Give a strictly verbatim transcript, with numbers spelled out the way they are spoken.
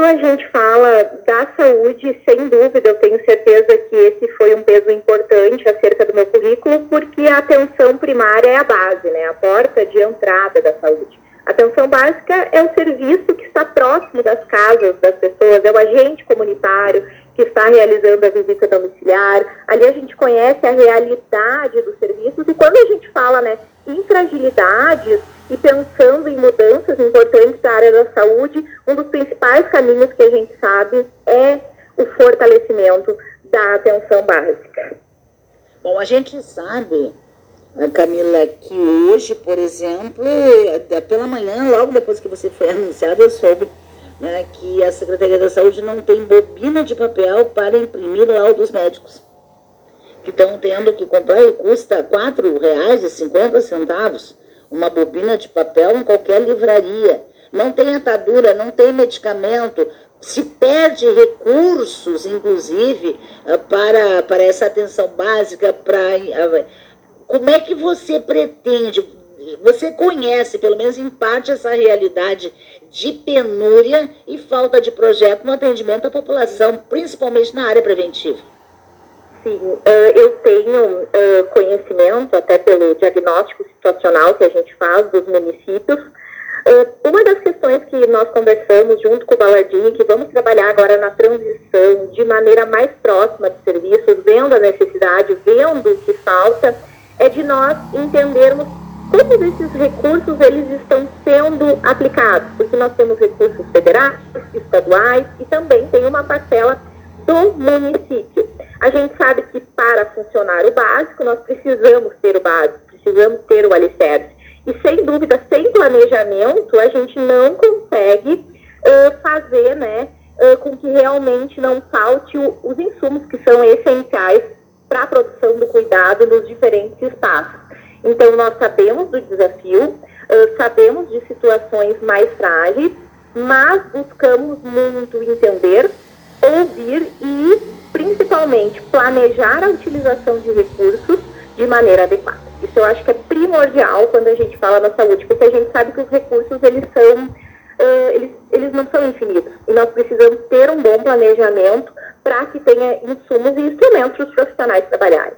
a gente fala da saúde, sem dúvida, eu tenho certeza que esse foi um peso importante acerca do meu currículo, porque a atenção primária é a base, né? A porta de entrada da saúde. A atenção básica é o serviço que está próximo das casas das pessoas, é o agente comunitário que está realizando a visita domiciliar. Ali a gente conhece a realidade dos serviços, e quando a gente fala, né, em fragilidades e pensando em mudanças importantes da área da saúde, um dos principais caminhos que a gente sabe é o fortalecimento da atenção básica. Bom, a gente sabe, Camila, que hoje, por exemplo, pela manhã, logo depois que você foi anunciada, eu soube, né, que a Secretaria da Saúde não tem bobina de papel para imprimir o laudo dos médicos, que estão tendo que comprar, e custa quatro reais e cinquenta centavos uma bobina de papel em qualquer livraria. Não tem atadura, não tem medicamento, se perde recursos, inclusive, para, para essa atenção básica. Para, como é que você pretende, você conhece, pelo menos em parte, essa realidade de penúria e falta de projeto no atendimento à população, principalmente na área preventiva? Sim, uh, eu tenho uh, conhecimento, até pelo diagnóstico situacional que a gente faz dos municípios. Uh, uma das questões que nós conversamos junto com o Balardim, que vamos trabalhar agora na transição de maneira mais próxima de serviços, vendo a necessidade, vendo o que falta, é de nós entendermos como esses recursos eles estão sendo aplicados, porque nós temos recursos federais, estaduais e também tem uma parcela do município. A gente sabe que para funcionar o básico, nós precisamos ter o básico, precisamos ter o alicerce. E sem dúvida, sem planejamento, a gente não consegue uh, fazer, né, uh, com que realmente não falte o, os insumos que são essenciais para a produção do cuidado nos diferentes espaços. Então, nós sabemos do desafio, uh, sabemos de situações mais frágeis, mas buscamos muito entender, ouvir e, principalmente, planejar a utilização de recursos de maneira adequada. Isso eu acho que é primordial quando a gente fala na saúde, porque a gente sabe que os recursos, eles são, uh, eles, eles não são infinitos. E nós precisamos ter um bom planejamento para que tenha insumos e instrumentos para os profissionais trabalharem.